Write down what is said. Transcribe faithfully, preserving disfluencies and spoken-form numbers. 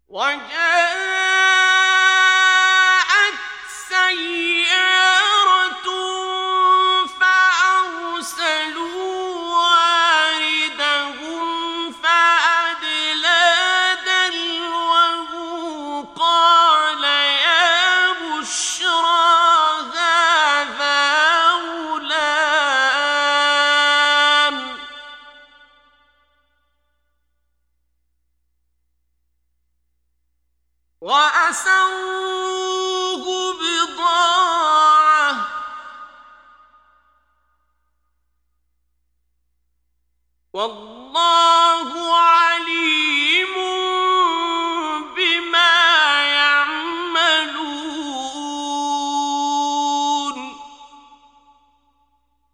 وجاءت سيارة فأرسلوا واردهم فأدلى دلوه قال يا بشرى هذا غلام وأسروه بضاعة والله